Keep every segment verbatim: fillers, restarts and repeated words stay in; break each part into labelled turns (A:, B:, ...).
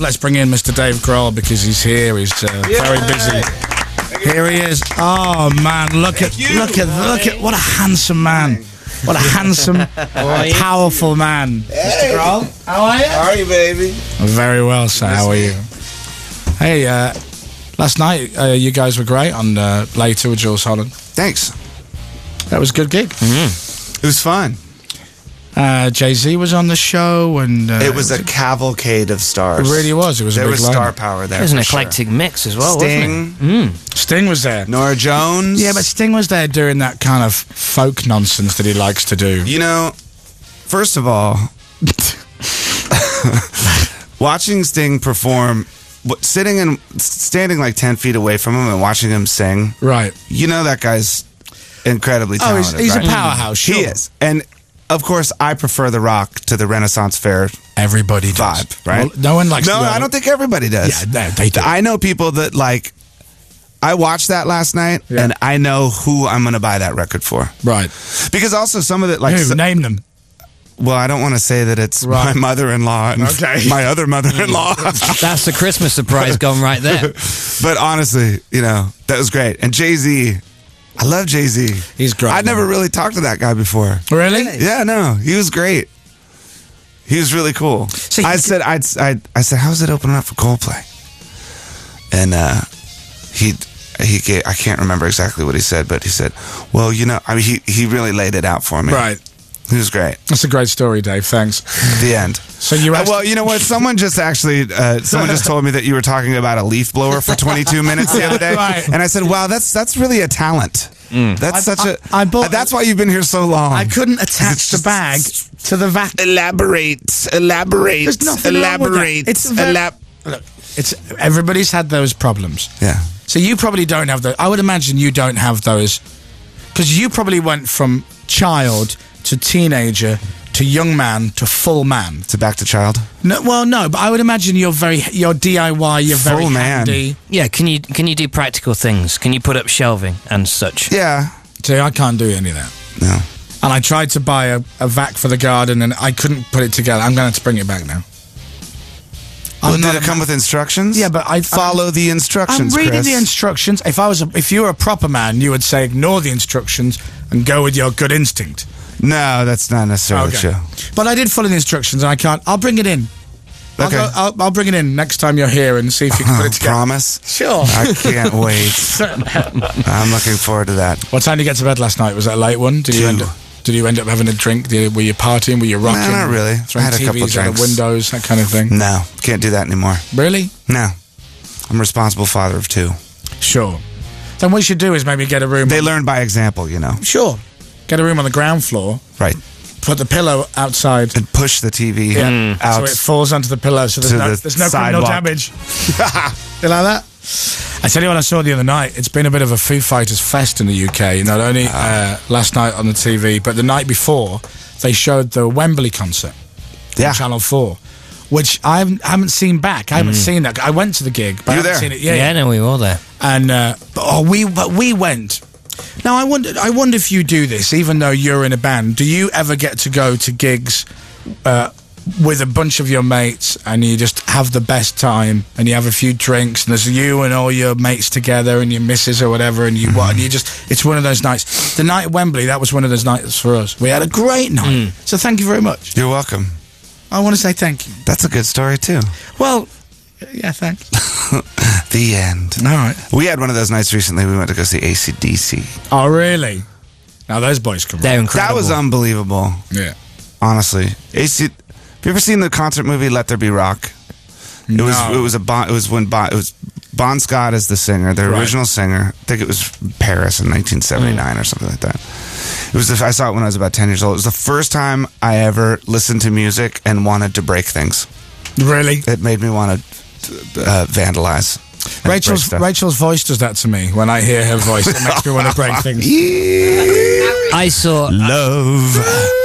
A: let's bring in Mister Dave Grohl because he's here. He's uh, very busy. Here he is. Oh man, look at look at look at what a handsome man. What a handsome, powerful man.
B: Hey. Mister Grohl, how are you? How are you, baby?
A: Very well, sir. How are you? Hey, uh, last night uh, you guys were great on uh, Later with Jules Holland.
C: Thanks.
A: That was a good gig.
C: Mm-hmm. It was fun.
A: Uh, Jay-Z was on the show, and uh,
C: it was a cavalcade of stars.
A: It really was. It was.
C: There
A: a big
C: was star
A: lineup.
C: power there.
D: It was an
C: sure.
D: eclectic mix as well.
C: Sting,
D: wasn't it? Mm.
A: Sting was there.
C: Norah Jones.
A: Yeah, but Sting was there doing that kind of folk nonsense that he likes to do.
C: You know, first of all, watching Sting perform, sitting and standing like ten feet away from him and watching him sing.
A: Right.
C: You know that guy's incredibly talented.
A: Oh, he's, he's
C: right?
A: a powerhouse. Sure.
C: He is, and. Of course, I prefer the Rock to the Renaissance Fair.
A: Everybody
C: vibe,
A: does.
C: right?
A: Well, no one likes.
C: No,
A: the
C: I don't think everybody does.
A: Yeah, they do.
C: I know people that like. I watched that last night, yeah. and I know who I'm going to buy that record for.
A: Right.
C: Because also some of it, like,
A: who?
C: So,
A: name them.
C: Well, I don't want to say that it's
A: right.
C: my mother-in-law and
A: okay.
C: my other mother-in-law.
D: That's the Christmas surprise gone right there.
C: But honestly, you know, that was great. And Jay-Z. I love Jay-Z.
A: He's great.
C: I'd never really talked to that guy before.
A: Really?
C: Yeah, no. He was great. He was really cool. So I said, I'd, I'd, I said, how's it opening up for Coldplay? And uh, he, he gave, I can't remember exactly what he said, but he said, well, you know, I mean, he, he really laid it out for me.
A: Right.
C: He was great.
A: That's a great story, Dave. Thanks.
C: The end.
A: So you asked-
C: uh, well, you know what? Someone just actually, uh, someone just told me that you were talking about a leaf blower for twenty-two minutes the other day,
A: right.
C: and I said, "Wow, that's that's really a talent. Mm. That's
A: I,
C: such
A: I,
C: a.
A: I bought,
C: that's why you've been here so long.
A: I couldn't attach the bag to the vac.
C: Elaborate, elaborate,
A: There's nothing
C: elaborate.
A: wrong with that. It's very,
C: elab-
A: look, it's everybody's had those problems.
C: Yeah.
A: So you probably don't have those. I would imagine you don't have those because you probably went from child to teenager to young man to full man.
C: To back to child?
A: No, well, no, but I would imagine you're very, you're D I Y, you're
C: full
A: very
C: man.
A: handy.
D: Yeah, can you can you do practical things? Can you put up shelving and such?
C: Yeah.
A: See, I can't do any of that.
C: No.
A: And I tried to buy a, a vac for the garden and I couldn't put it together. I'm going to have to bring it back now.
C: Well, did it come with instructions?
A: Yeah, but I
C: follow
A: I'm,
C: the instructions.
A: I'm reading
C: Chris.
A: the instructions. If I was, a, if you were a proper man, you would say ignore the instructions and go with your good instinct.
C: No, that's not necessarily
A: okay.
C: true.
A: But I did follow the instructions, and I can't. I'll bring it in. I'll,
C: Okay.
A: go, I'll, I'll bring it in next time you're here and see if you can put it together.
C: Promise?
A: Sure.
C: I can't wait. I'm looking forward to that.
A: What time did you get to bed last night? Was that a late one? Did
C: Two.
A: you end up? Did you end up having a drink? Did you, were you partying? Were you rocking?
C: No, not really.
A: Throwing
C: I had a
A: T Vs
C: couple of
A: out
C: drinks.
A: of windows, that kind of thing.
C: No, can't do that anymore.
A: Really?
C: No. I'm a responsible father of two.
A: Sure. Then what you should do is maybe get a room.
C: They
A: on,
C: learn by example, you know.
A: Sure. Get a room on the ground floor.
C: Right.
A: Put the pillow outside.
C: And push the T V
A: Yeah.
C: out.
A: So it falls onto the pillow, so there's
C: to
A: no,
C: the
A: there's no criminal
C: sidewalk.
A: damage. You like that? I tell you what I saw the other night. It's been a bit of a Foo Fighters fest in the U K. Not only uh, last night on the T V, but the night before, they showed the Wembley concert
C: Yeah.
A: on Channel four, which I haven't, haven't seen back. I haven't seen that. I went to the gig, but I
C: You were
A: haven't
C: there?
A: seen it. Yeah,
D: Yeah, no, we were all there.
A: And uh, but, oh, we but we went. Now I wonder. I wonder if you do this, even though you're in a band. Do you ever get to go to gigs uh, with a bunch of your mates, and you just have the best time, and you have a few drinks, and there's you and all your mates together, and your missus or whatever, and you what? And you just. It's one of those nights. The night at Wembley, that was one of those nights for us. We had a great night. So thank you very much.
C: You're welcome.
A: I want to say thank you.
C: That's a good story, too.
A: Well, yeah, thanks.
C: The end.
A: All right.
C: We had one of those nights recently. We went to go see A C D C.
A: Oh, really? Now those boys can.
D: They're
A: rock.
D: incredible.
C: That was unbelievable.
A: Yeah.
C: Honestly. A C Have you ever seen the concert movie Let There Be Rock? It was
A: No.
C: it was a bon, it was when bon, it was Bon Scott is the singer, the
A: Right.
C: original singer. I think it was Paris in nineteen seventy-nine or something like that. It was the, I saw it when I was about ten years old. It was the first time I ever listened to music and wanted to break things.
A: Really?
C: It made me want to uh, vandalize. and break
A: Rachel's
C: stuff.
A: Rachel's voice does that to me when I hear her voice. It makes me want to break things.
D: I saw
C: Love,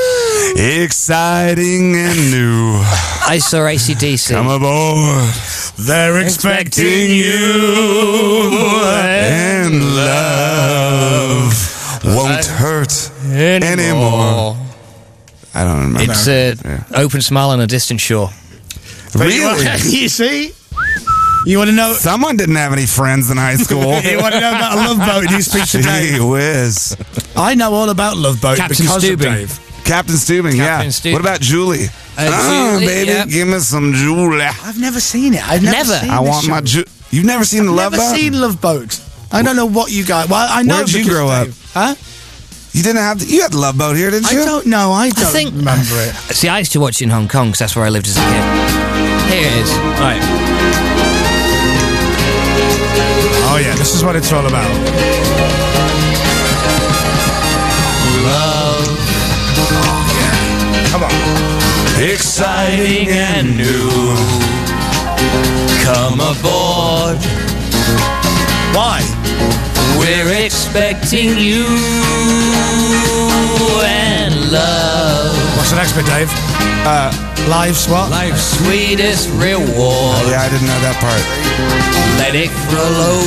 C: exciting and new.
D: I saw A C D C.
C: Come aboard.
A: They're expecting you,
C: And love won't hurt anymore. I don't remember.
D: It's a
C: Yeah.
D: open smile on a distant shore.
C: Really?
A: You see? You want to know?
C: Someone didn't have any friends in high school.
A: You want to know about a Love Boat? You speak to Dave.
C: Gee whiz.
A: I know all about Love Boat
D: Captain
A: because
D: Stubing.
A: of Dave.
C: Captain Stubing, yeah.
D: Captain Stubing.
C: What about Julie?
D: Uh,
C: oh,
D: Julie,
C: baby,
D: yeah.
C: give me some Julie.
A: I've never seen it. I've never,
D: Never?
A: seen
C: I
A: this
C: want
A: show.
C: my Ju- You've never seen the Love
A: Never
C: Boat?
A: seen Love Boat. I don't know what you guys. Well, I know.
C: Where'd you
A: because
C: grow up?
A: Dave- Huh?
C: You didn't have. The, you had Love Boat here, didn't
A: I
C: you?
A: don't know. I don't
D: think-
A: remember it.
D: See, I used to watch it in Hong Kong because that's where I lived as a kid. Here it is. Right.
A: Oh yeah, this is what it's all about.
D: Love.
A: Come on.
D: Exciting and new. Come aboard.
A: Why?
D: We're expecting you and love.
A: What's the next bit, Dave? Uh, Lives what?
D: Life's sweetest reward.
C: Yeah, I didn't know that part.
D: Let it flow.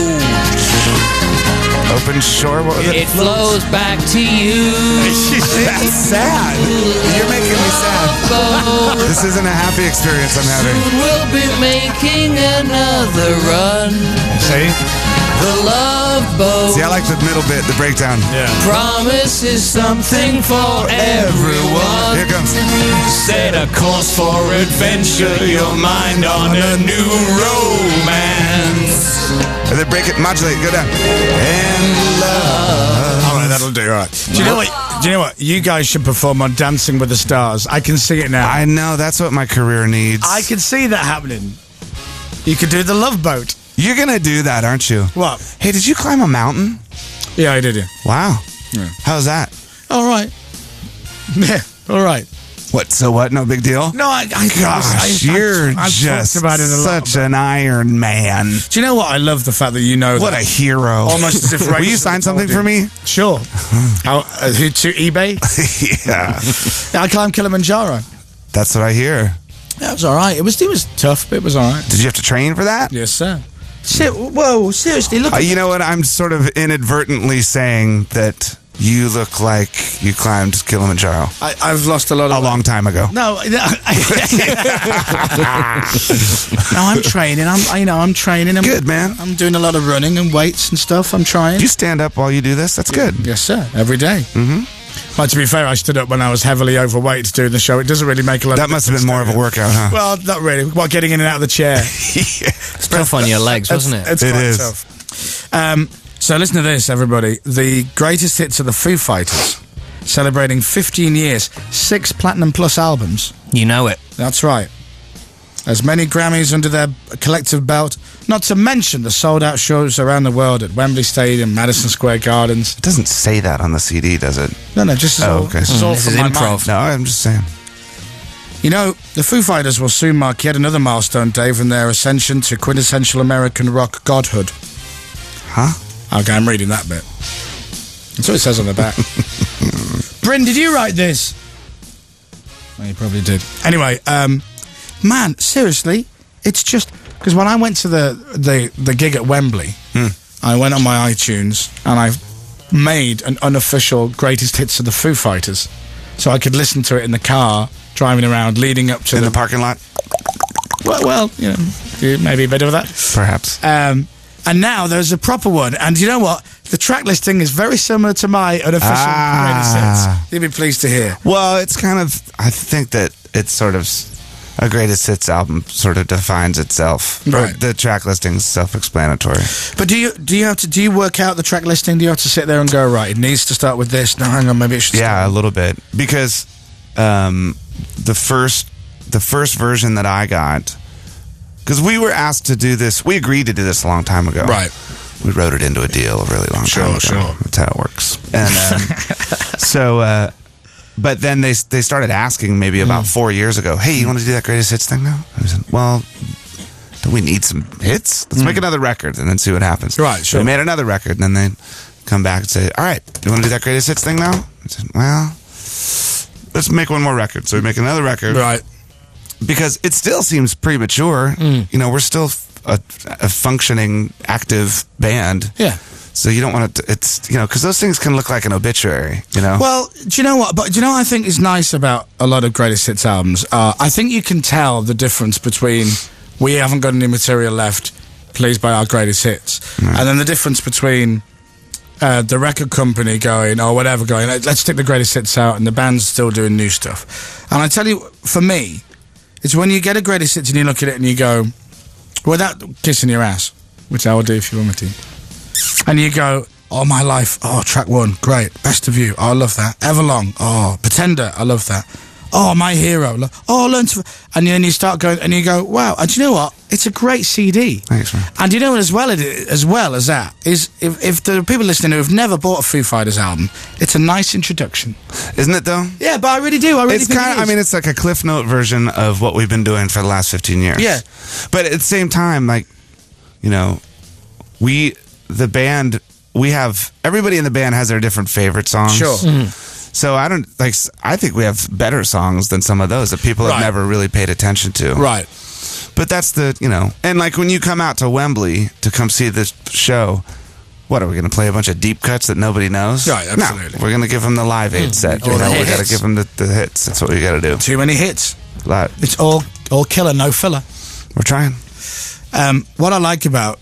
C: Open shore. What was it?
D: It flows back to you.
C: That's sad. You're making me sad. This isn't a happy experience I'm having.
D: We'll be making another run.
A: See?
D: The Love Boat.
C: See, I like the middle bit, the breakdown.
A: Yeah.
D: Promise is something for everyone.
C: Here it comes.
D: Set a course for adventure, your mind on a new romance.
C: And then break it, modulate, go down. And love.
A: All right, that'll do. All right. Do you know what? Do you know what? You guys should perform on Dancing with the Stars. I can see it now.
C: I know, that's what my career needs.
A: I can see that happening. You could do the Love Boat.
C: You're going to do that, aren't you?
A: What?
C: Hey, did you climb a mountain?
A: Yeah, I did. Yeah.
C: Wow.
A: Yeah.
C: How's that?
A: All right. Yeah. All right.
C: What, so what? No big deal?
A: No, I. I
C: Gosh,
A: I, I,
C: you're
A: I've, I've
C: just
A: talked about it a lot,
C: such an Iron Man.
A: Do you know what? I love the fact that you know
C: What
A: that.
C: a hero.
A: Almost as if
C: Will you
A: Rachel
C: sign
A: told
C: something
A: you.
C: for me?
A: Sure. How, uh, who to eBay?
C: Yeah.
A: Yeah, I climbed Kilimanjaro.
C: That's what I hear.
A: That was all right. It was it was tough, but it was all right.
C: Did you have to train for that?
A: Yes, sir. Ser- whoa, seriously, look.
C: Uh,
A: At
C: you know what? I'm sort of inadvertently saying that you look like you climbed Kilimanjaro
A: I, I've lost a lot of
C: a long time ago.
A: No, no, no, I'm training. I'm, I, you know, I'm training. I'm,
C: Good, man.
A: I'm doing a lot of running and weights and stuff. I'm trying.
C: You stand up while you do this? That's good.
A: Yes, sir. Every day. Mm-hmm. Well, to be fair, I stood up when I was heavily overweight to do the show. It doesn't really make a lot.
C: That
A: of
C: must have been more of a workout, huh?
A: Well, not really. What, getting in and out of the chair?
D: It's tough on your legs, wasn't it?
A: It's
C: It
A: quite
C: is.
A: tough. Um, so listen to this, everybody. The greatest hits of the Foo Fighters, celebrating fifteen years, six platinum plus albums.
D: You know it.
A: That's right. As many Grammys under their collective belt, not to mention the sold-out shows around the world at Wembley Stadium, Madison Square Gardens.
C: It doesn't say that on the C D, does it?
A: No, no, just as
C: Oh,
A: all,
C: okay.
A: this is
C: Mm,
A: all
D: this
A: from
D: is
A: my
D: improv.
A: mind.
C: No, I'm just saying.
A: You know, the Foo Fighters will soon mark yet another milestone, Dave, in their ascension to quintessential American rock godhood.
C: Huh?
A: Okay, I'm reading that bit. That's what it says on the back. Bryn, did you write this? Well, you probably did. Anyway, um, man, seriously, it's just because when I went to the the, the gig at Wembley,
C: Hmm.
A: I went on my iTunes and I made an unofficial greatest hits of the Foo Fighters, so I could listen to it in the car driving around, leading up to
C: In
A: the,
C: the parking lot?
A: well, well, you know, maybe a bit of that.
C: Perhaps.
A: Um, and now there's a proper one. And you know what? The track listing is very similar to my unofficial
C: Ah.
A: greatest hits. You'll be pleased to hear.
C: Well, it's kind of, I think that it's sort of, a greatest hits album sort of defines itself.
A: Right.
C: The track listing is self-explanatory.
A: But do you do you have to do you work out the track listing? Do you have to sit there and go, right, it needs to start with this? No, hang on, maybe it should
C: Yeah, a
A: start.
C: little bit. Because um, the first the first version that I got, because we were asked to do this, we agreed to do this a long time ago.
A: Right.
C: We wrote it into a deal a really long
A: Sure,
C: time ago.
A: sure.
C: That's how it works. And um, so, uh, but then they they started asking maybe about
A: Mm.
C: four years ago, hey, you want to do that greatest hits thing now? I said, well, don't we need some hits? Let's make another record and then see what happens.
A: Mm. Right,
C: So
A: sure.
C: we made another record and then they come back and say, all right, do you want to do that greatest hits thing now? I said, well, let's make one more record. So we make another record.
A: Right.
C: Because it still seems premature.
A: Mm.
C: You know, we're still a, a functioning, active band.
A: Yeah.
C: So you don't want to, it's, you know, because those things can look like an obituary, you know?
A: Well, do you know what? But do you know what I think is nice about a lot of greatest hits albums? Uh, I think you can tell the difference between we haven't got any material left, please buy our greatest hits. Mm. And then the difference between uh, the record company going, or whatever, going, let's take the greatest hits out, and the band's still doing new stuff. And I tell you, for me, it's when you get a greatest hits and you look at it and you go, without kissing your ass, which I will do if you want me to. And you go, oh, My Life, oh, track one, great, Best of You, oh, I love that. Everlong, oh, Pretender, I love that. Oh, My Hero, lo- oh, Learn to... And then you start going, and you go, wow, and do you know what? It's a great C D.
C: Thanks, man.
A: And you know, as well, as well as that, is if, if there are people listening who have never bought a Foo Fighters album, it's a nice introduction.
C: Isn't it, though?
A: Yeah, but I really do, I really
C: it's
A: think
C: kind of,
A: it is.
C: I mean, it's like a Cliff Note version of what we've been doing for the last fifteen years.
A: Yeah.
C: But at the same time, like, you know, we, the band... We have, everybody in the band has their different favorite songs.
A: Sure. Mm-hmm.
C: So I don't, like, I think we have better songs than some of those that people have
A: Right.
C: never really paid attention to.
A: Right.
C: But that's the, you know, and like when you come out to Wembley to come see this show, what, are we going to play a bunch of deep cuts that nobody knows?
A: Right, absolutely.
C: No, we're going to give them the Live Aid set.
A: Or
C: You
A: the
C: know, we
A: hits.
C: got to give them the, the hits. That's what we got to do.
A: Too many hits.
C: Lot.
A: It's all, all killer, no filler.
C: We're trying.
A: Um, what I like about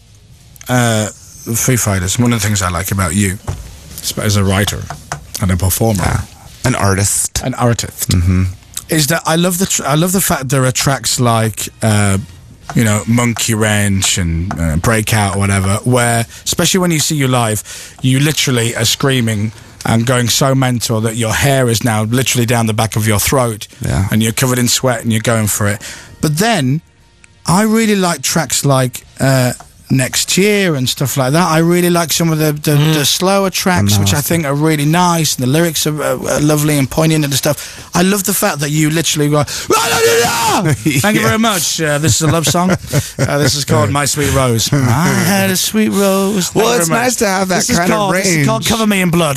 A: uh, Foo Fighters, one of the things I like about you, as a writer and a performer,
C: Yeah. An artist.
A: an artist,
C: Mm-hmm.
A: is that I love the tr- I love the fact there are tracks like uh, you know Monkey Wrench and uh, Breakout or whatever, where especially when you see you live, you literally are screaming and going so mental that your hair is now literally down the back of your throat,
C: Yeah.
A: and you're covered in sweat and you're going for it. But then I really like tracks like uh, Next Year and stuff like that. I really like some of the, the, mm. the slower tracks, which I think are really nice, and the lyrics are, uh, are lovely and poignant and stuff. I love the fact that you literally go, thank you very much. Uh, this is a love song. Uh, this is called My Sweet Rose. I had a sweet rose. Thank
C: Well, it's nice to have that
A: this
C: kind
A: called,
C: of range.
A: This is called Cover Me in Blood.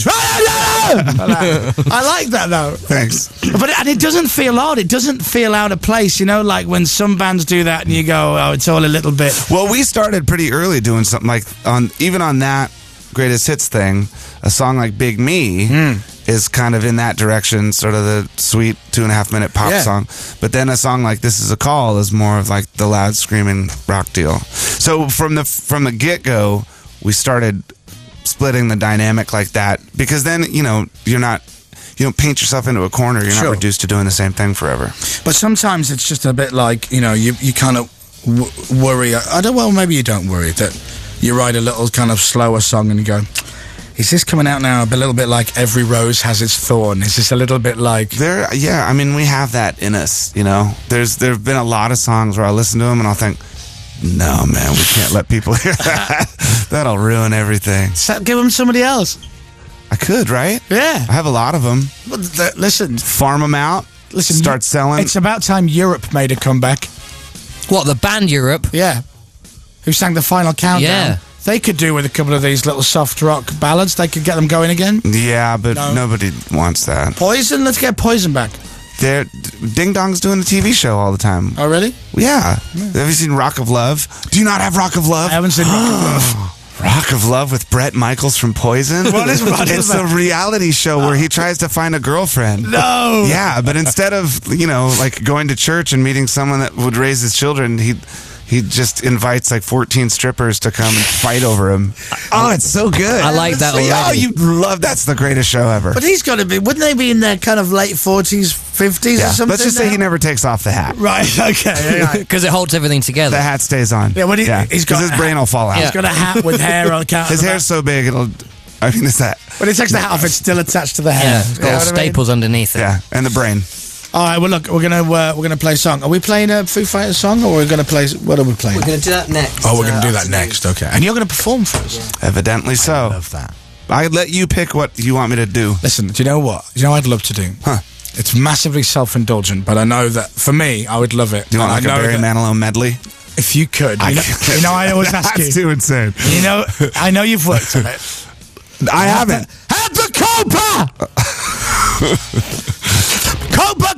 A: I like that, though.
C: Thanks.
A: But it, and it doesn't feel odd. It doesn't feel out of place, you know, like when some bands do that and you go, oh, it's all a little bit.
C: Well, we started pretty early doing something like on even on that greatest hits thing. A song like Big Me mm. is kind of in that direction, sort of the sweet two and a half minute pop
A: yeah.
C: song. But then a song like This Is a Call is more of like the loud screaming rock deal. So from the from the get go, we started splitting the dynamic like that, because then you know you're not. You don't paint yourself into a corner. You're
A: Sure.
C: not reduced to doing the same thing forever.
A: But sometimes it's just a bit like, you know, you, you kind of w- worry. I don't, well, maybe you don't worry that you write a little kind of slower song and you go, is this coming out now a little bit like Every Rose Has Its Thorn? Is this a little bit like...
C: There, yeah, I mean, we have that in us, you know. There's there have been a lot of songs where I listen to them and I'll think, no, man, we can't let people hear that. That'll ruin everything.
A: So give them somebody else.
C: I could, right?
A: Yeah.
C: I have a lot of them.
A: But th- listen.
C: Farm them out.
A: Listen.
C: Start
A: you,
C: selling.
A: It's about time Europe made a comeback.
E: What, the band Europe?
A: Yeah. Who sang the final countdown.
E: Yeah.
A: They could do with a couple of these little soft rock ballads. They could get them going again.
C: Yeah, but
A: No.
C: nobody wants that.
A: Poison? Let's get Poison back.
C: They're, Ding Dong's doing a T V show all the time.
A: Oh, really?
C: Yeah. Have you seen Rock of Love? Do you not have Rock of Love?
A: I haven't seen Rock of Love.
C: Rock of Love with Bret Michaels from Poison?
A: What is Rock of
C: It's
A: Love?
C: a reality show where he tries to find a girlfriend.
A: No.
C: Yeah, but instead of, you know, like going to church and meeting someone that would raise his children, he he just invites like fourteen strippers to come and fight over him. Oh, it's so good.
E: I like that
C: Oh,
E: already.
C: you love that's the greatest show ever.
A: But he's got to be, wouldn't they be in their kind of late forties, fifties
C: Yeah,
A: or something?
C: let's just say
A: now?
C: he never takes off the hat.
A: Right, okay. Yeah,
E: Because it holds everything together.
C: The hat stays on.
A: Yeah, when he- he's got
C: 'cause his
A: a
C: brain
A: hat.
C: will fall out.
A: He's got a hat with hair on account.
C: His hair's so big it'll. I mean, it's that.
A: When he takes the hat off, it's still attached to the hair.
E: Yeah, it's got
A: You know
E: all
A: what I mean?
E: staples underneath it.
C: Yeah, and the brain.
A: All right, well, look, we're gonna uh, we're gonna play a song. Are we playing a Foo Fighters song, or we're gonna play? What are we playing?
B: We're going to do that next.
A: Oh, we're gonna
B: uh,
A: do that
B: afternoon.
A: next. Okay, and you're gonna perform for us.
C: Evidently so.
A: I love that.
C: I let you pick what you want me to do.
A: Listen, do you know what? Do you know what I'd love to do?
C: Huh.
A: It's massively self-indulgent, but I know that for me, I would love it.
C: Do you want
A: And
C: like
A: I
C: a
A: know
C: Barry
A: that
C: Manilow medley?
A: If you could, you know, you know, I always ask
C: That's
A: you.
C: too insane.
A: You know, I know you've worked on it.
C: I haven't.
A: Have the Copa! Copa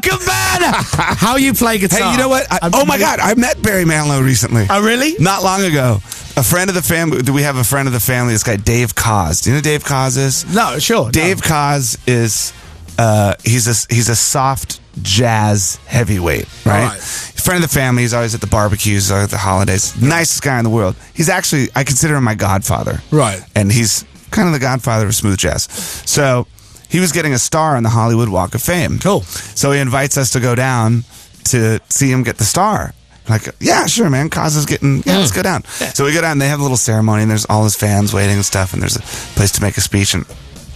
A: Welcome, man. How you play guitar?
C: Hey, you know what? I, oh my God, I met Barry Manilow recently.
A: Oh, really?
C: Not long ago. A friend of the family. Do we have a friend of the family? This guy, Dave Koz. Do you know who Dave Koz is?
A: No, sure.
C: Dave
A: no.
C: Koz is uh, he's a he's a soft jazz heavyweight, right?
A: right?
C: Friend of the family. He's always at the barbecues, always at the holidays. Nicest guy in the world. He's actually, I consider him my godfather,
A: right?
C: And he's kind of the godfather of smooth jazz. So he was getting a star on the Hollywood Walk of Fame.
A: Cool.
C: So he invites us to go down to see him get the star. Like, yeah, sure, man. Koz is getting, yeah, mm. let's go down. Yeah. So we go down, and they have a little ceremony, and there's all his fans waiting and stuff, and there's a place to make a speech. And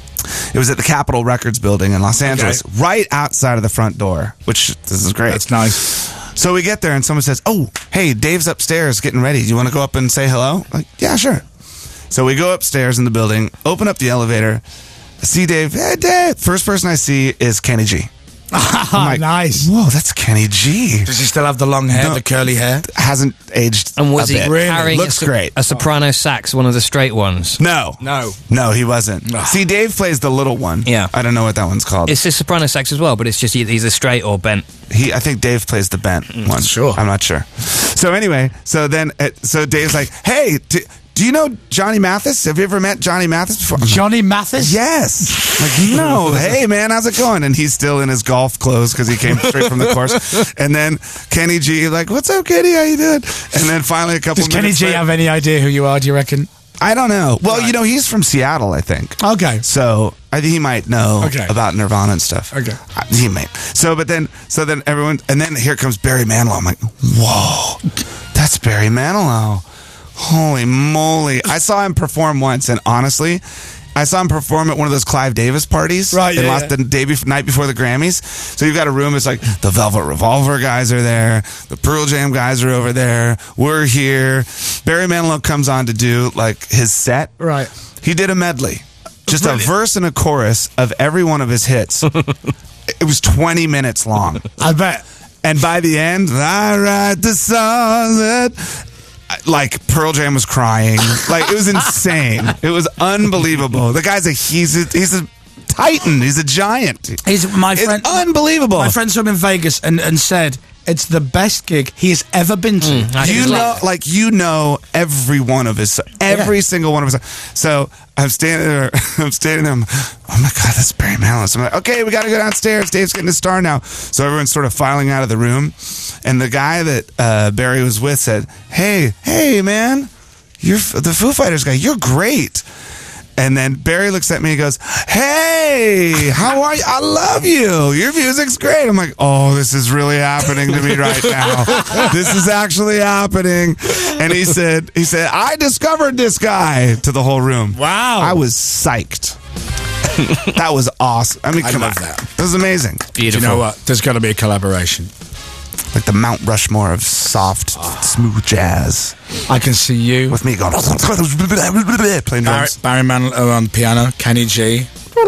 C: it was at the Capitol Records building in Los Angeles, okay. right outside of the front door, which this is great.
A: That's nice.
C: So we get there, and someone says, oh, hey, Dave's upstairs getting ready. Do you want to go up and say hello? Like, yeah, sure. So we go upstairs in the building, open up the elevator, see Dave. Hey, Dave. First person I see is Kenny G.
A: I'm like, nice.
C: Whoa, that's Kenny G.
A: Does he still have the long hair,
C: No.
A: the curly hair?
C: Hasn't aged.
E: And was
C: a
E: he
C: bit.
A: Really?
E: carrying
C: Looks
E: a, so-
C: great.
E: a soprano sax, one of the straight ones?
C: No.
A: No.
C: No, he wasn't.
A: Ugh.
C: See, Dave plays the little one.
E: Yeah.
C: I don't know what that one's called.
E: It's a soprano sax as well, but it's just either straight or bent.
C: He, I think Dave plays the bent one.
A: sure.
C: I'm not sure. So anyway, so then, uh, so Dave's like, hey, do, do you know Johnny Mathis? Have you ever met Johnny Mathis before? I'm
A: Johnny Mathis?
C: Like, yes. Like, no. Hey, man, how's it going? And he's still in his golf clothes because he came straight from the course. And then Kenny G, like, what's up, Kenny? How you doing? And then finally a couple
A: Does Kenny
C: minutes
A: G
C: later,
A: have any idea who you are, do you reckon?
C: I don't know. Well,
A: Right.
C: you know, he's from Seattle, I think.
A: Okay.
C: So I think he might know
A: Okay.
C: about Nirvana and stuff.
A: Okay.
C: Uh, he might. So, but then, so then everyone, and then here comes Barry Manilow. I'm like, whoa, that's Barry Manilow. Holy moly. I saw him perform once, and honestly, I saw him perform at one of those Clive Davis parties.
A: Right,
C: in
A: yeah,
C: Los-
A: yeah.
C: The day before, night before the Grammys. So you've got a room, it's like the Velvet Revolver guys are there, the Pearl Jam guys are over there, we're here. Barry Manilow comes on to do like his set.
A: Right.
C: He did a medley. Just
A: Brilliant.
C: a verse and a chorus of every one of his hits. It was twenty minutes long.
A: I bet.
C: And by the end, I write the song that... Like, Pearl Jam was crying. Like, it was insane. It was unbelievable. The guy's a, he's a, he's a titan. He's a giant.
A: He's my
C: It's
A: friend.
C: unbelievable.
A: My friend saw him in Vegas and, and said it's the best gig he has ever been to.
E: Mm, I think
C: You
E: it's
C: know,
E: like-
C: like, you know every one of his, every
A: Yeah.
C: single one of his. So I'm standing there, I'm standing there, I'm, oh my God, that's Barry Manilow. So I'm like, okay, we got to go downstairs. Dave's getting a star now. So everyone's sort of filing out of the room. And the guy that uh, Barry was with said, hey, hey, man, you're f- the Foo Fighters guy. You're great. And then Barry looks at me and goes, hey, how are you? I love you. Your music's great. I'm like, oh, this is really happening to me right now. This is actually happening. And he said, he said, I discovered this guy to the whole room.
A: Wow.
C: I was psyched. That was awesome. I mean,
A: I
C: come
A: love
C: on.
A: that.
C: It was amazing.
A: Do you know what? There's got to be a collaboration.
C: Like the Mount Rushmore of soft, smooth jazz.
A: I can see you.
C: With me going, playing
A: Barry,
C: drums.
A: Barry Manilow on piano, Kenny G.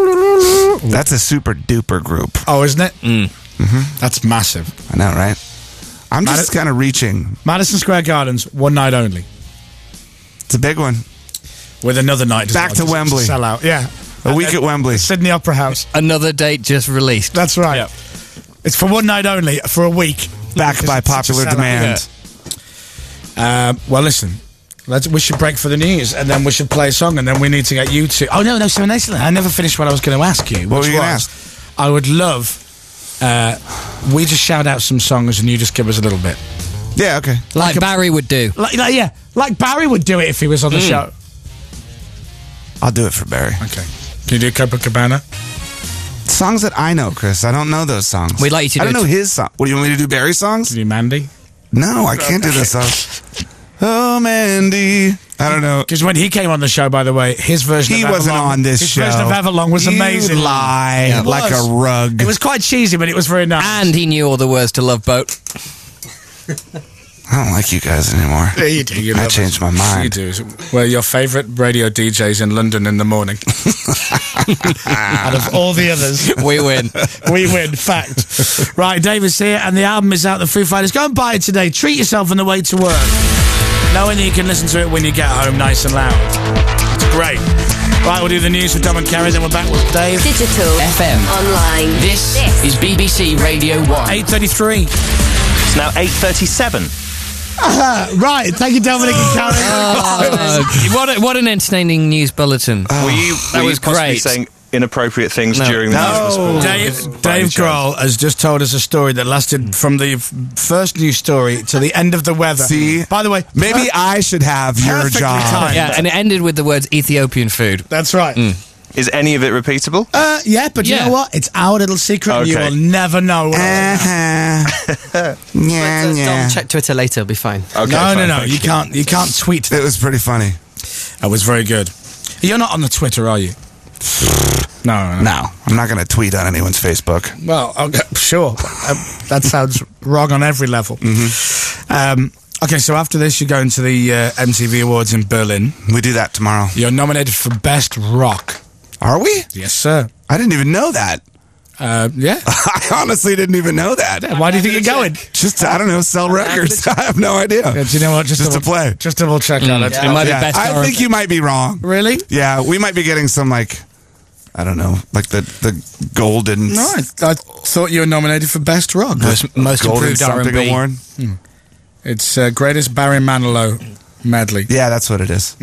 C: That's a super duper group.
A: Oh, isn't it?
E: Mm.
C: Mm-hmm.
A: That's massive.
C: I know, right? I'm just
A: Madi-
C: kind of reaching.
A: Madison Square Gardens, one night only.
C: It's a big one.
A: With another night. as
C: Back
A: well,
C: to Wembley.
A: Sell out. Yeah.
C: A week at Wembley.
A: Sydney Opera House.
E: Another date just released.
A: That's right.
E: Yep.
A: It's for one night only, for a week.
C: Back
A: Because
C: by
A: it's such a
C: popular
A: sellout.
C: demand.
A: Uh, well, listen. Let's, we should break for the news, and then we should play a song, and then we need to get you to... Oh, no, no, so nice. I never finished what I was going to ask you.
C: What
A: which
C: were you gonna
A: was,
C: ask?
A: I would love... Uh, we just shout out some songs, and you just give us a little bit.
C: Yeah, okay.
E: Like
A: a-
E: Barry would do.
A: Like, like, yeah, like Barry would do it if he was on the show.
C: I'll do it for Barry.
A: Okay. Can you do Copacabana?
C: Songs that I know, Chris. I don't know those songs.
E: We'd like you to
C: I don't
E: do
C: know
E: it.
C: his song. What, do you want me to do Barry songs?
A: Can you do Mandy?
C: No, I can't do those songs. Oh, Mandy. I don't know.
A: Because when he came on the show, by the way, his version
C: He
A: of
C: wasn't
A: Everlong-
C: on this
A: his
C: show.
A: version of Everlong was
C: You
A: amazing.
C: lie
A: It
C: like
A: was.
C: a rug.
A: It was quite cheesy, but it was very nice.
E: And he knew all the words to Love Boat.
C: I don't like you guys anymore.
A: Yeah, you do. You
C: I
A: love
C: changed
A: us.
C: my mind.
A: You do. We're your favourite radio D Js in London in the morning. Out of all the others,
E: We win.
A: we win. Fact. Right, David's here, and the album is out. The Foo Fighters. Go and buy it today. Treat yourself on the way to work, knowing that you can listen to it when you get home, nice and loud. It's great. Right, we'll do the news with Dom and Kerry, then we're back with Dave.
F: Digital.
G: F M.
F: Online.
G: This,
F: This.
G: is B B C Radio one.
A: eight thirty-three.
H: It's now eight thirty-seven.
A: Uh, right, thank you, Dominic and Kerry.
E: Uh, what, a, what an entertaining news bulletin.
H: Were you,
E: that
H: were
E: was
H: you possibly
E: great.
H: saying inappropriate things
E: No.
H: during the
C: No.
H: news?
A: Dave, Dave Grohl has just told us a story that lasted from the f- first news story to the end of the weather.
C: See?
A: By the way,
C: Maybe I should have your
A: perfectly
C: job.
A: timed.
E: Yeah, and it ended with the words Ethiopian food.
A: That's right.
H: Is any of it repeatable?
A: Uh, yeah, but you
E: Yeah.
A: know what? It's our little secret, and you
H: Okay.
A: will never know. What
C: Uh-huh. yeah, yeah.
I: Check Twitter later, it'll be fine.
H: Okay,
A: no,
H: fine,
A: no, no.
H: thank
A: You can't. You can't tweet.
C: It was pretty funny.
A: That was very good. You're not on the Twitter, are you? No, no.
C: No, I'm not going to tweet on anyone's Facebook.
A: Well, okay, sure. um, that sounds wrong on every level.
C: Mm-hmm.
A: Um, okay, so after this, you're going to the uh, M T V Awards in Berlin.
C: We do that tomorrow.
A: You're nominated for Best Rock.
C: Are we?
A: Yes, sir.
C: I didn't even know that.
A: Uh, yeah.
C: I honestly didn't even know that.
A: Why do you think you're going?
C: Just, I don't know, sell records. I have no idea.
A: Yeah, do you know what? Just,
C: Just to
A: double,
C: play.
A: Just double check on it.
E: It might be
C: Yeah,
E: best.
C: I think you might be wrong.
A: Really?
C: Yeah, we might be getting some, like, I don't know, like the, the golden,
A: No, I, I thought you were nominated for Best Rock.
E: most, most
C: golden
E: improved R and
C: something
E: B.
C: award.
A: It's uh, Greatest Barry Manilow medley.
C: Yeah, that's what it is.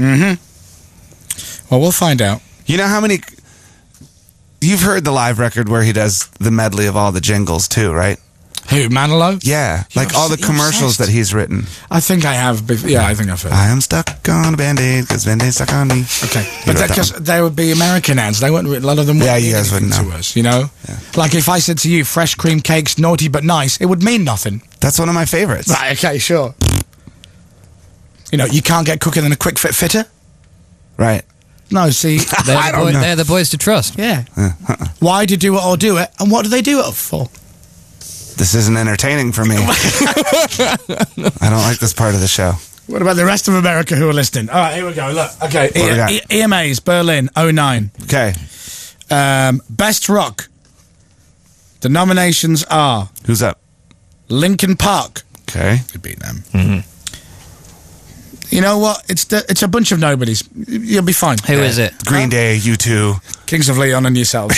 A: Well, we'll find out.
C: You know how many... You've heard the live record where he does the medley of all the jingles, too, right?
A: Who, Manilow?
C: Yeah, like all the
A: you're
C: commercials
A: obsessed.
C: that he's written.
A: I think I have. Bef- yeah, I think I've heard.
C: I am stuck on a Band-Aid because Band-Aid's stuck on me.
A: Okay,
C: He
A: but
C: wrote that
A: because
C: one.
A: they would be American ads, they wouldn't. A lot of them.
C: Yeah,
A: wouldn't
C: you
A: mean
C: guys wouldn't
A: anything
C: know.
A: to us, you know. Like if I said to you, "Fresh cream cakes, naughty but nice," it would mean nothing.
C: That's one of my favorites.
A: Right. Okay. Sure. You know, you can't get quicker than a quick fit fitter.
C: Right.
A: No. See.
E: They're,
C: I
E: the
C: don't
E: boy,
C: know.
E: they're the boys to trust.
A: yeah. Why do you do it or do it, and what do they do it for?
C: This isn't entertaining for me. I don't like this part of the show.
A: What about the rest of America who are listening? All right, here we go. Look. Okay.
C: What we got?
A: E- E- EMAs Berlin oh nine.
C: Okay.
A: Um, Best Rock. The nominations are
C: Who's up?
A: Linkin Park.
C: Okay.
A: You beat them. You know what? It's the, it's a bunch of nobodies. You'll be fine.
E: Who is it?
C: Green Day, U two.
A: Kings of Leon and yourselves.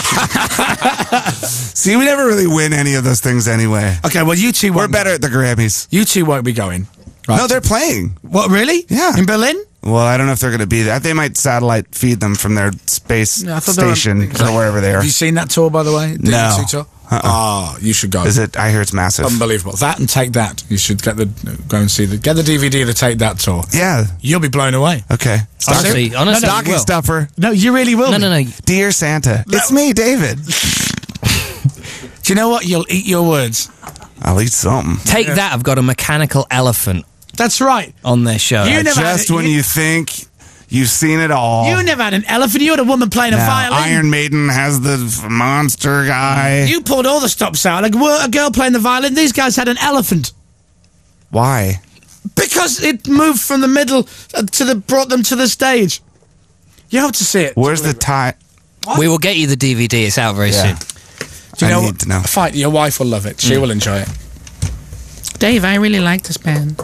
C: See, we never really win any of those things anyway.
A: Okay, well, you two
C: We're
A: won't.
C: better at the Grammys.
A: You two won't be going.
C: No, they're playing.
A: What, really?
C: Yeah.
A: In Berlin?
C: Well, I don't know if they're going to be there. They might satellite feed them from their space
A: Yeah, I thought they were-
C: station or wherever they are.
A: Have you seen that tour, by the way? The
C: No.
A: U two tour?
C: Uh-uh.
A: Ah, you should go.
C: Is it? I hear it's massive.
A: Unbelievable. That and Take That. You should get the go and see the get the D V D of the Take That tour.
C: Yeah.
A: You'll be blown away.
C: Okay.
E: Honestly, honestly, you
C: Stocking
E: will.
C: stuffer.
A: No, you really will.
E: No,
A: be.
E: no, no.
C: Dear Santa. It's me, David.
A: Do you know what? You'll eat your words.
C: I'll eat something.
E: Take that. I've got a mechanical elephant
A: That's right.
E: on their show.
A: You never had
C: Just
A: it-
C: when
A: you-
C: you think you've seen it all.
A: You never had an elephant. You had a woman playing a
C: Now,
A: violin.
C: Iron Maiden has the f- monster guy.
A: You pulled all the stops out. Like a a girl playing the violin. These guys had an elephant
C: Why?
A: because it moved from the middle uh, to the brought them to the stage. You have to see it.
C: Where's the tie?
E: We will get you the D V D. It's out very
C: Yeah.
E: soon.
A: Do you
C: I
A: know
C: need
A: what?
C: to know.
A: Fight. Your wife will love it. She will enjoy it. Dave, I really like this band.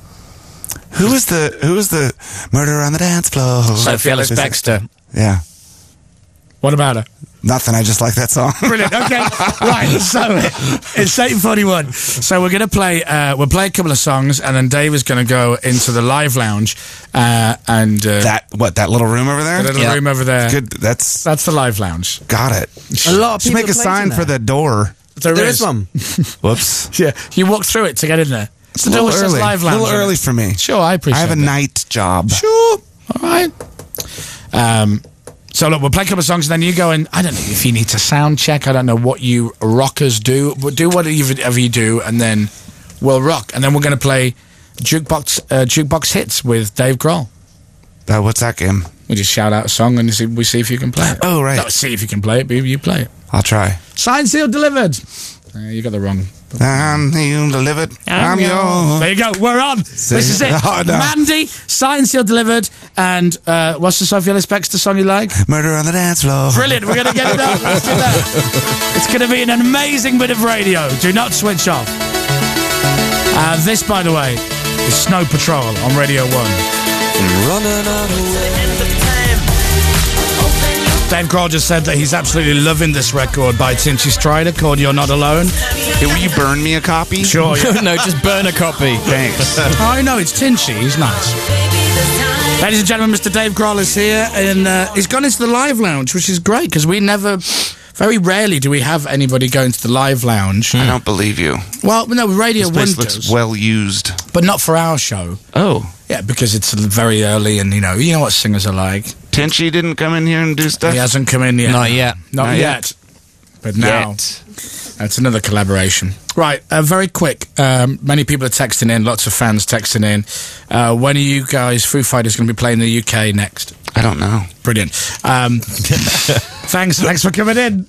C: Who is the Who is the murder on the dance floor?
E: Sophie Ellis
C: Is it-
E: Bextor.
C: Yeah.
A: What about her?
C: Nothing. I just like that song.
A: Brilliant. Okay. Right. So it's eight forty-one. So we're gonna play. Uh, we'll play a couple of songs, and then Dave is gonna go into the live lounge uh, and uh,
C: That what? That little room over there.
A: the little
E: Yeah.
A: room over there.
C: Good. That's
A: That's the live lounge.
C: got it.
I: A lot of
C: Just
I: people
C: make a
I: play
C: sign
I: in
C: for
I: there.
C: the door.
A: There,
I: There is one.
C: Whoops.
A: Yeah. You walk through it to get in there. It's the
C: A
A: door
C: little
A: that says
C: early.
A: live
C: A
A: lounge.
C: little
A: on it.
C: early for me.
A: Sure, I appreciate
C: I have a
A: that.
C: night job.
A: Sure. All right. Um, so look, we'll play a couple of songs, and then you go and I don't know if you need to sound check. I don't know what you rockers do, but do whatever you do, and then we'll rock. And then we're going to play jukebox uh, jukebox hits with Dave Grohl.
C: Uh, what's that game?
A: We just shout out a song and see, we see if you can play it.
C: Oh, right.
A: No, see if you can play it, but you play it.
C: I'll try.
A: Signed, sealed, delivered. Uh, you got the wrong.
C: I'm you delivered. I'm yours.
A: There you go. We're on. This is it.
C: Oh, no.
A: Mandy, signed, sealed, delivered. And uh, what's the Sophie Ellis Bextor song you like?
C: Murder on the dance floor.
A: Brilliant. We're going to get it up. Let's do that. It's going to be an amazing bit of radio. Do not switch off. Uh, this, by the way, is Snow Patrol on Radio one.
D: Running out of
A: Dave Grohl just said that he's absolutely loving this record by Tinchy Stryder called You're Not Alone.
C: Hey, will you burn me a copy?
A: Sure, yeah.
E: No, just burn a copy.
C: Thanks.
A: I know, it's Tinchy. He's nice. Ladies and gentlemen, Mister Dave Grohl is here, and uh, he's gone into the live lounge, which is great, because we never... Very rarely do we have anybody go into the live lounge.
C: I don't believe you.
A: Well, no, Radio
C: This place
A: One
C: looks
A: does,
C: well used.
A: but not for our show.
C: Oh.
A: Yeah, because it's very early, and you know, you know what singers are like.
C: Tinchy didn't come in here and do stuff?
A: He hasn't come in yet.
E: Not yet.
A: Not,
C: Not
A: yet.
C: yet.
A: But now,
C: Yet.
A: that's another collaboration. Right, uh, very quick. Um, many people are texting in, lots of fans texting in. Uh, when are you guys, Foo Fighters, going to be playing the U K next?
C: I don't know.
A: Brilliant. Um, thanks, thanks for coming in.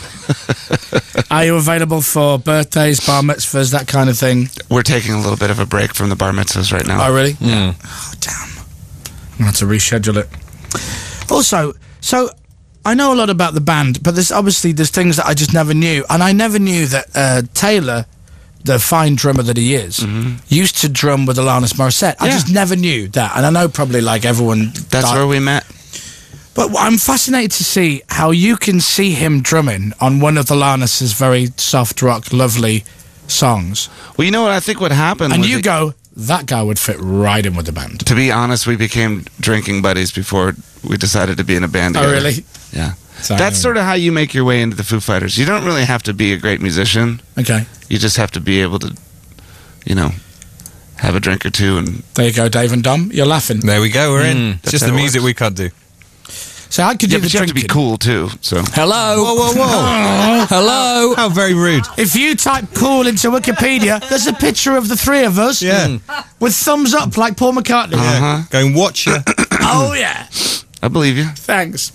A: Are you available for birthdays, bar mitzvahs, that kind of thing?
C: We're taking a little bit of a break from the bar mitzvahs right now.
A: Oh, really?
E: Mm.
A: Oh, damn. I'm going to have to reschedule it. Also, so I know a lot about the band, but there's obviously there's things that I just never knew. And I never knew that uh, Taylor, the fine drummer that he is,
C: Mm-hmm.
A: used to drum with Alanis Morissette. I
C: Yeah.
A: just never knew that. And I know probably like everyone...
C: That's
A: di-
C: where we met.
A: But I'm fascinated to see how you can see him drumming on one of Alanis's very soft rock, lovely songs.
C: Well, you know what? I think what happened
A: And
C: was
A: you
C: it-
A: go, that guy would fit right in with the band.
C: to be honest, we became drinking buddies before we decided to be in a band
A: Oh,
C: together.
A: really?
C: Yeah.
A: So-
C: That's sort of how you make your way into the Foo Fighters. You don't really have to be a great musician.
A: Okay.
C: You just have to be able to, you know, have a drink or two. And
A: There you go, Dave and Dom. You're laughing.
B: There we go, we're in.
E: Mm.
B: It's
C: That's
B: just
C: how
B: the
C: it
B: music
C: works.
B: we can't do.
A: So I could
C: yeah,
A: do
C: but
A: the
C: you have to be
A: drinking.
C: cool too. So
E: Hello.
B: Whoa, whoa, whoa.
E: Hello.
B: How very rude.
A: If you type cool into Wikipedia, there's a picture of the three of us
B: Yeah.
A: with thumbs up like Paul McCartney.
C: Uh-huh.
B: Going watch you.
A: Oh, yeah.
C: I believe you.
A: Thanks.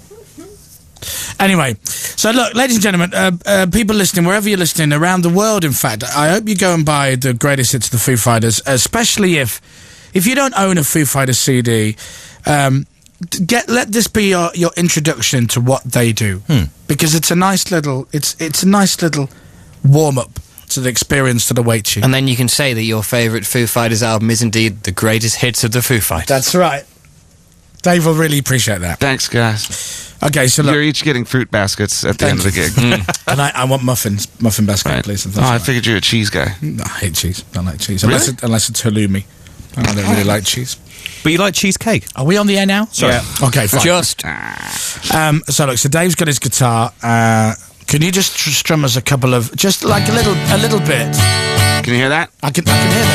A: Anyway, so look, ladies and gentlemen, uh, uh, people listening, wherever you're listening, around the world, in fact, I hope you go and buy the greatest hits of the Foo Fighters, especially if if you don't own a Foo Fighters C D, um, get let this be your, your introduction to what they do,
B: Hmm.
A: because it's a nice little it's it's a nice little warm up to the experience that awaits you.
E: And then you can say that your favourite Foo Fighters album is indeed the greatest hits of the Foo Fighters.
A: That's right. Dave will really appreciate that.
C: Thanks, guys.
A: Okay, so look,
C: You're each getting fruit baskets at the
A: Thank
C: end of the gig.
A: and I, I want muffins, muffin basket,
C: Right.
A: please. if
C: Oh,
A: that's
C: I
A: all right.
C: figured you're a cheese guy.
A: No, I hate cheese. Don't like cheese. Unless,
C: Really?
A: it, unless it's halloumi. I don't really like cheese.
B: But you like cheesecake?
A: Are we on the air now?
B: Sorry.
A: Yeah. Okay, fine.
E: Just
A: Um, so look, so Dave's got his guitar. Uh, can you just tr- strum us a couple of, just like a little, a little bit?
C: Can you hear that?
A: I can, I can hear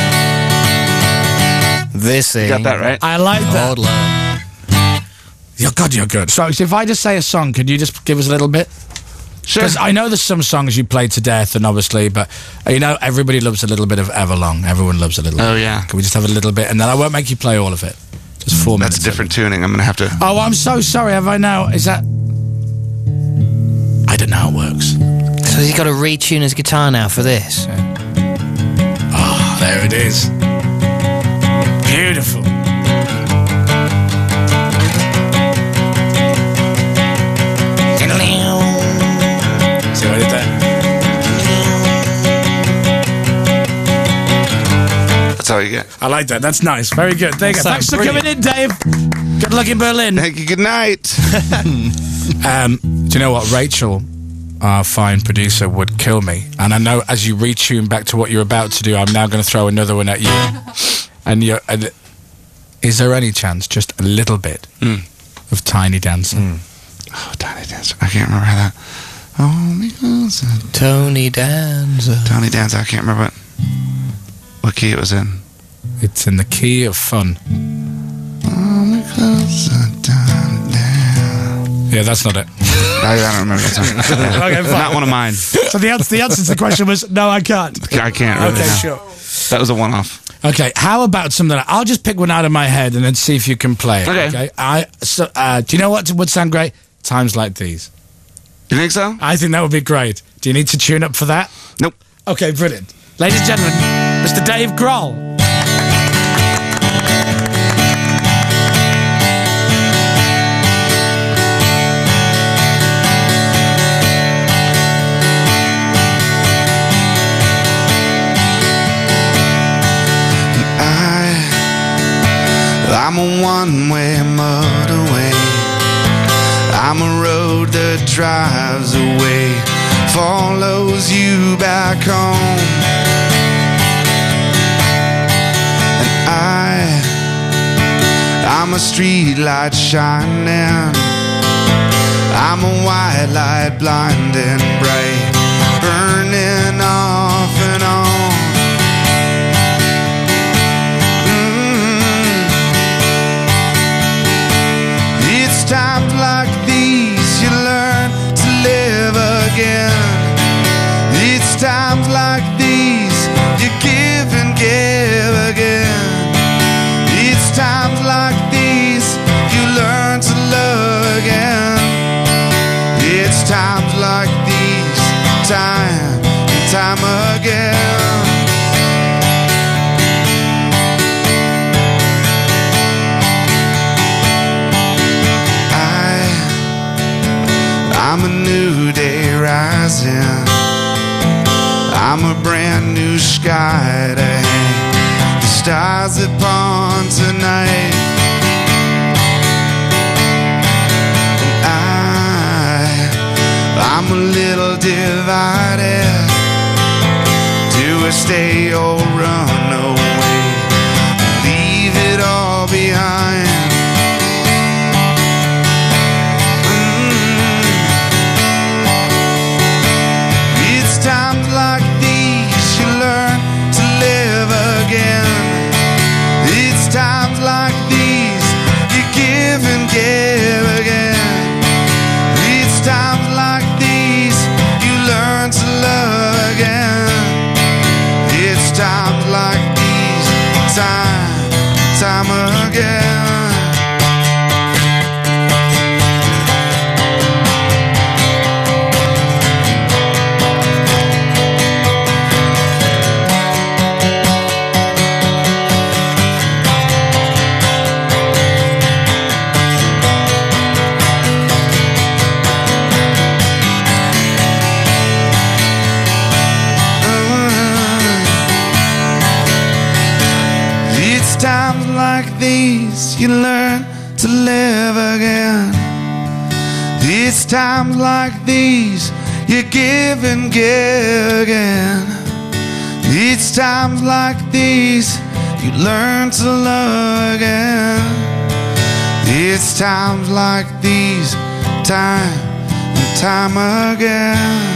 A: that.
E: this thing.
C: Got that right?
A: I like that.
E: Old love.
A: You're good. You're good. So, so if I just say a song, could you just give us a little bit?
C: Sure.
A: Because I know there's some songs you played to death, and obviously, but uh, you know, everybody loves a little bit of Everlong. Everyone loves a little.
C: Oh,
A: bit.
C: yeah.
A: Can we just have a little bit, and then I won't make you play all of it. Just four minutes.
C: That's different tuning. I'm going to have to...
A: Oh, I'm so sorry. Have I now? Is that? I don't know how it works.
E: So he's got to retune his guitar now for this.
A: Oh, there it is. Beautiful. See what I did there?
C: That's all you get.
A: I like that. That's nice. Very good. There you go.
E: That
A: Thanks
E: sounds
A: for coming in, Dave. Good luck in Berlin.
C: Thank you. Good night.
A: Um, do you know what? Rachel, our fine producer, would kill me. And I know as you retune back to what you're about to do, I'm now going to throw another one at you. And you're, and is there any chance, just a little bit,
C: Mm.
A: of Tiny Dancing?
C: Oh, Tiny Dancer. I can't remember how that... Oh, because...
E: Tony Danza.
C: Tony Dancer. I can't remember what, what key it was in.
A: It's in the key of fun.
C: Oh, because Tony Dancer.
A: Yeah, that's not it.
C: I, I don't remember that song.
A: Okay, fine.
C: Not one of mine.
A: So the answer, the answer to the question was no, I can't.
C: I can't really.
A: Okay,
C: no.
A: sure.
C: That was a one-off.
A: Okay, how about something? Like, I'll just pick one out of my head and then see if you can play it.
C: Okay.
A: Okay. I. So, uh, do you know what would sound great? Times like these.
C: You think so?
A: I think that would be great. Do you need to tune up for that?
C: Nope.
A: Okay, brilliant. Ladies and gentlemen, Mister Dave Grohl.
C: I, I'm a one-way motorway. I'm a road that drives away, follows you back home. And I, I'm a street light shining, I'm a white light blinding bright, burning off and on. Mm. It's times like these you learn to live again. It's times like these you give and give again. It's times like these you learn to love again. It's times like these, time and time again. I, I'm a new day rising, I'm a brand new sky to hang the stars upon tonight. I'm a little divided. Do I stay or run away, leave it all behind? Mm. It's times like these you learn to live again. It's times like these you give and give again. It's times like learn to love again. It's times like these, time, time again. Times like these you learn to live again. It's times like these you give and give again. It's times like these you learn to love again. It's times like these, time and time again.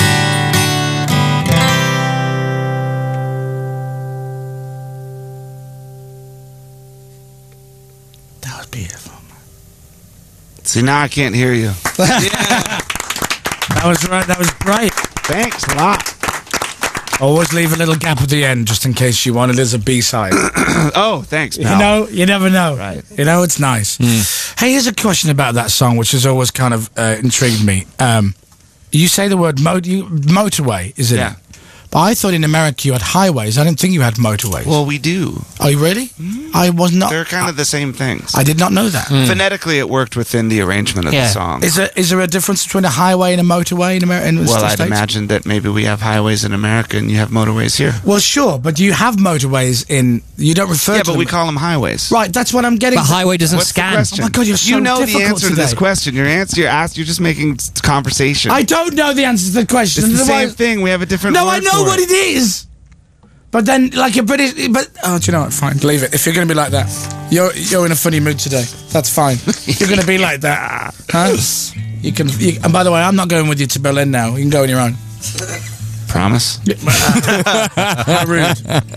C: See, now I can't hear you.
A: Yeah. That was right. That was great.
C: Thanks a lot.
A: Always leave a little gap at the end just in case you want it as a B-side.
C: Oh, thanks, pal.
A: You know, you never know.
C: Right.
A: You know, it's nice. Mm. Hey, here's a question about that song, which has always kind of uh, intrigued me. Um, you say the word mo- you, motorway, is it?
C: Yeah.
A: But I thought in America you had highways. I didn't think you had motorways.
C: Well, we do.
A: Oh, you really? Mm-hmm. I was not.
C: They're kind of the same things.
A: I did not know that.
C: Mm. Phonetically, it worked within the arrangement of
E: Yeah.
C: the song.
A: Is there is there a difference between a highway and a motorway in America?
C: Well, I'd imagine that maybe we have highways in America and you have motorways here.
A: Well, sure, but you have motorways in. You don't refer
C: Yeah,
A: to
C: but
A: them.
C: we call them highways.
A: Right, that's what I'm getting.
E: But highway doesn't
C: What's the
E: scan.
C: question?
A: Oh my God, you're so
C: You know the
A: difficult
C: answer to
A: today.
C: this question. Your answer, you're asked. You're just making s- conversation.
A: I don't know the answer to the question.
C: It's the same
A: Otherwise-
C: thing. We have a different.
A: No,
C: word
A: I know
C: for
A: what it is. But then, like a British, but oh, do you know what? Fine, leave it. If you're going to be like that, you're you're in a funny mood today. That's fine. You're going to be like that, huh? You can. You, and by the way, I'm not going with you to Berlin now. You can go on your own.
C: Promise.
A: How rude.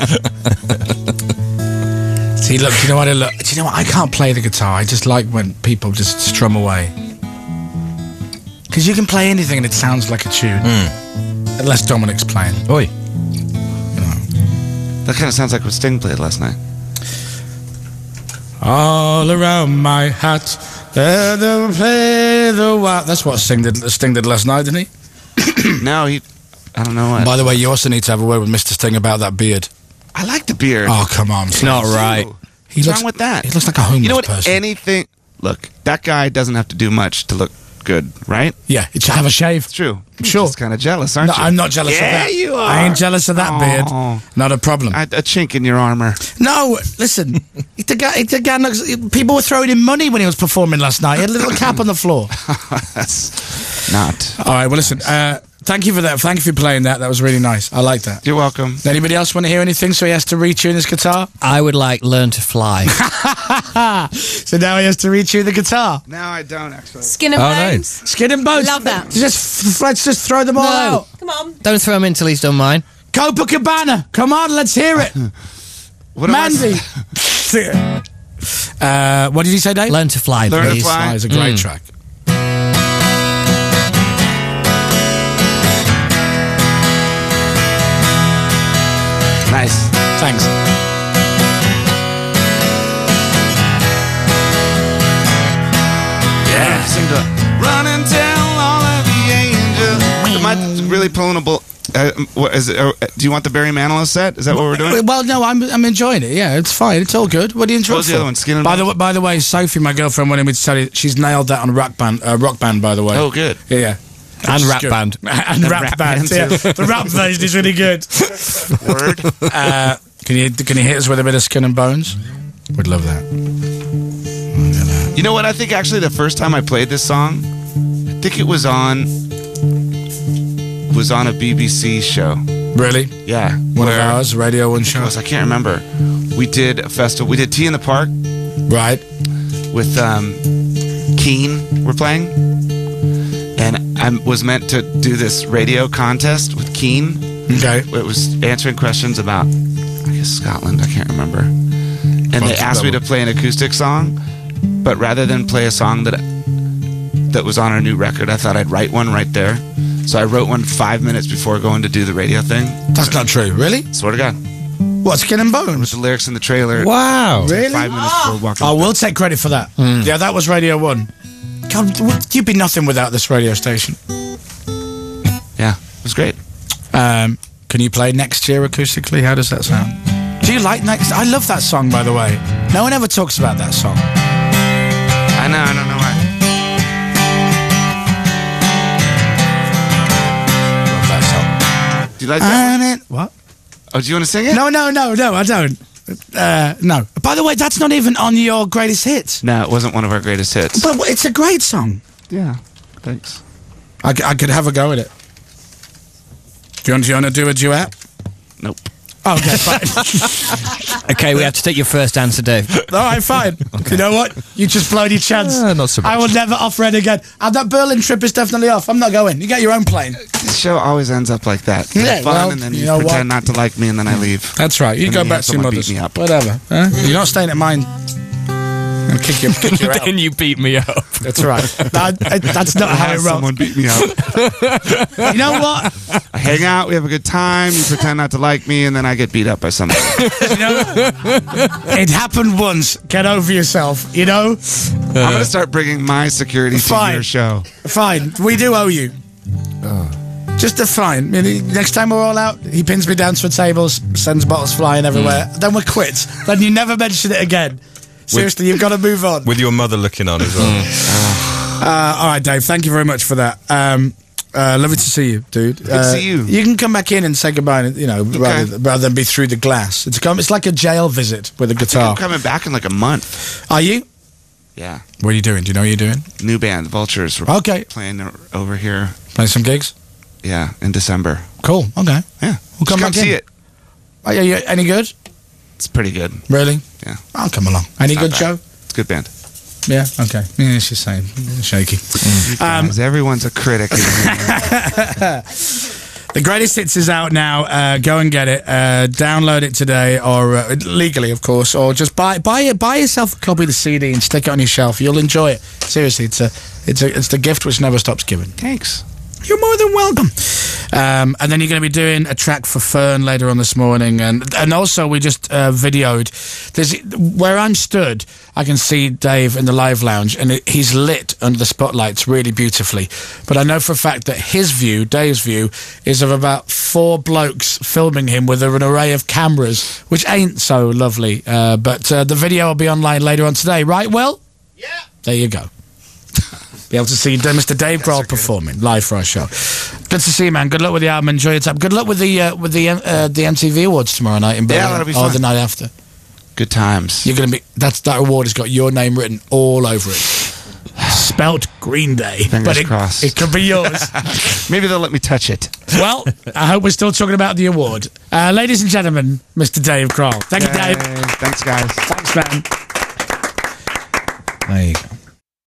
A: See, look. You know what? I look. Do you know what? I can't play the guitar. I just like when people just strum away. Because you can play anything and it sounds like a tune,
B: Mm.
A: unless Dominic's playing.
B: Oi.
C: That kind of sounds like what Sting played last night.
A: All around my hat, there they play the wild. That's what Sting did, Sting did last night, didn't he?
C: No, he. I don't know what.
A: By the way, you also need to have a word with Mister Sting about that beard.
C: I like the beard.
A: Oh, come on.
E: It's not right.
A: He
C: What's
A: looks,
C: wrong with that?
A: He looks like a homeless
C: You know what?
A: person.
C: Anything. Look, that guy doesn't have to do much to look good, right?
A: Yeah, you should have a shave.
C: It's true.
A: Sure.
C: You're just kind of jealous, aren't
A: No,
C: you?
A: I'm not jealous
C: yeah,
A: of that.
C: you are.
A: I ain't jealous of that
C: Aw.
A: beard. Not a problem.
C: I, a chink in your armor.
A: No, listen. the guy, the guy looks, people were throwing him money when he was performing last night. He had a little cap on the floor.
C: That's not.
A: All right, well, listen. Uh, thank you for that. Thank you for playing that. That was really nice. I like that.
C: You're welcome.
A: Anybody else want to hear anything? So he has to retune his guitar.
E: I would like Learn to Fly.
A: So now he has to retune the guitar.
C: No, I don't actually.
F: Skin and
B: Oh, no.
F: bones.
A: Skin and bones.
F: Love that.
A: Just let's just throw them all
E: No.
A: out.
F: Come on.
E: Don't throw him in till he's done mine.
A: Copacabana. Come on, let's hear it.
C: What am I
A: Mandy. uh, what did you say, Dave?
E: Learn to Fly,
C: Learn to
E: please.
C: Fly.
A: Fly is a great track.
C: Nice.
A: Thanks.
C: Yeah. Sing to Run and tell all of the angels. Am I really pulling a bull? Uh, what is it, uh, do you want the Barry Manilow set? Is that what we're doing?
A: Well, no, I'm I'm enjoying it. Yeah, it's fine. It's all good. What do you enjoy?
C: What was the
A: for?
C: other one? Skin and
A: by the
C: Bones?
A: way, by the way, Sophie, my girlfriend, wanted me to tell you she's nailed that on Rock Band. Uh, rock Band, by the way.
C: Oh, good.
A: Yeah, yeah.
E: And
A: Which is
E: Rap
A: good.
E: Band.
A: and
C: The
A: rap,
C: rap
A: band.
C: band,
A: Yeah.
C: too.
A: The rap version is really good.
C: Word.
A: Uh, can you can you hit us with a bit of Skin and Bones? We'd love that.
C: You know what? I think actually the first time I played this song, I think it was on was on a B B C show.
A: Really?
C: Yeah,
A: One
C: where-
A: of ours, Radio One
C: It
A: show.
C: was, I can't remember. We did a festival. We did Tea in the Park
A: Right.
C: with um, Keen. We're playing, and I was meant to do this radio contest with Keen.
A: Okay.
C: It was answering questions about, I guess, Scotland. I can't remember. And they
A: Bunch of
C: asked me to
A: trouble.
C: play an acoustic song, but rather than play a song that that was on our new record, I thought I'd write one right there. So I wrote one five minutes before going to do the radio thing.
A: That's not true. Really?
C: Swear to God.
A: What, Skin and
C: With
A: Bones?
C: the lyrics in the trailer.
B: Wow.
A: Really?
C: Five minutes before walking.
A: I will take credit for that. Yeah, that was Radio One. God, w- you'd be nothing without this radio station.
C: Yeah, it was great.
A: Um, can you play Next Year acoustically? How does that sound? Do you like Next? I love that song, by the way. No one ever talks about that song.
C: I know, I don't know why.
A: Love that song.
C: Do you like that one?
A: And it, what?
C: Oh, do you want to sing it?
A: No, no, no, no, I don't. Uh, no. By the way, that's not even on your greatest hits.
C: No, it wasn't one of our greatest hits.
A: But it's a great song.
C: Yeah, thanks.
A: I, c- I could have a go at it. Do you want, do you want to do a duet?
C: Nope.
A: Oh, okay, fine.
E: Okay, we have to take your first answer, Dave.
A: All right, fine. You know what? You just blown your chance.
B: Uh, not so much.
A: I will never offer it again. And that Berlin trip is definitely off. I'm not going. You get your own plane.
C: This show always ends up like that. You
A: Yeah,
C: have fun,
A: well,
C: and then
A: you
C: you,
A: know
C: pretend
A: what?
C: not to like me, and then I leave.
A: That's right. You
C: And
A: go
C: then you
A: back
C: have
A: to your
C: someone
A: mother's.
C: beat me up.
A: Whatever. Huh? You're not staying at mine. I'll kick you, kick you out.
B: Then you beat me up.
A: That's right. That, I- that's not how it rolls.
C: Someone beat me up.
A: You know what?
C: I hang out, we have a good time, you pretend not to like me, and then I get beat up by somebody.
A: You know, it happened once. Get over yourself. You know.
C: I'm going to start bringing my security to
A: Fine.
C: your show.
A: Fine. We do owe you. Just a fine. I mean, next time we're all out, he pins me down to a table, s- sends bottles flying everywhere. Then we're quits. Then you never mention it again. Seriously, you've got to move on.
B: With your mother looking on as well.
A: Uh, all right, Dave. Thank you very much for that. Um, uh, lovely to see you, dude. Good
C: to see you.
A: You can come back in and say goodbye. You know, rather, rather than be through the glass. It's come. It's like a jail visit with a
C: I think
A: guitar.
C: I'm coming back in like a month.
A: Are you?
C: Yeah.
A: What are you doing? Do you know what you're doing?
C: New band, Vultures. We're
A: Okay.
C: playing o- over here.
A: Playing some gigs.
C: Yeah, in December.
A: Cool. Okay.
C: Yeah.
A: We'll come
C: Just
A: back
C: see
A: in.
C: it.
A: Are you any good?
C: It's pretty good.
A: Really?
C: Yeah.
A: I'll come along. Any
C: Not
A: good
C: bad.
A: show?
C: It's a good band.
A: Yeah. Okay. Yeah, she's saying shaky. Um,
C: Guys, everyone's a critic. in here.
A: The Greatest Hits is out now. Uh, go and get it. Uh, download it today, or uh, legally, of course, or just buy buy it. Buy yourself a copy of the C D and stick it on your shelf. You'll enjoy it. Seriously, it's a it's a it's the gift which never stops giving.
C: Thanks.
A: You're more than welcome. Um, and then you're going to be doing a track for Fern later on this morning, and and also we just uh, videoed. There's where I'm stood. I can see Dave in the live lounge, and it, he's lit under the spotlights really beautifully. But I know for a fact that his view, Dave's view, is of about four blokes filming him with an array of cameras, which ain't so lovely. Uh, but uh, the video will be online later on today, right? Will? Yeah. There you go. be able to see Mister Dave Grohl performing live for our show. Good to see you, man. Good luck with the album. Enjoy your time. Good luck with the uh, with the uh, the M T V Awards tomorrow night in Berlin.
C: Yeah, that'll be
A: or
C: fun.
A: the night after.
C: Good times.
A: You're gonna be. That's that award has got your name written all over it. Spelt Green Day,
C: Fingers
A: but it,
C: crossed.
A: it could be yours.
C: Maybe they'll let me touch it.
A: Well, I hope we're still talking about the award. Uh, ladies and gentlemen, Mister Dave Grohl. Thank you,
C: Yay.
A: Dave.
C: Thanks, guys.
A: Thanks, man.
B: There you go.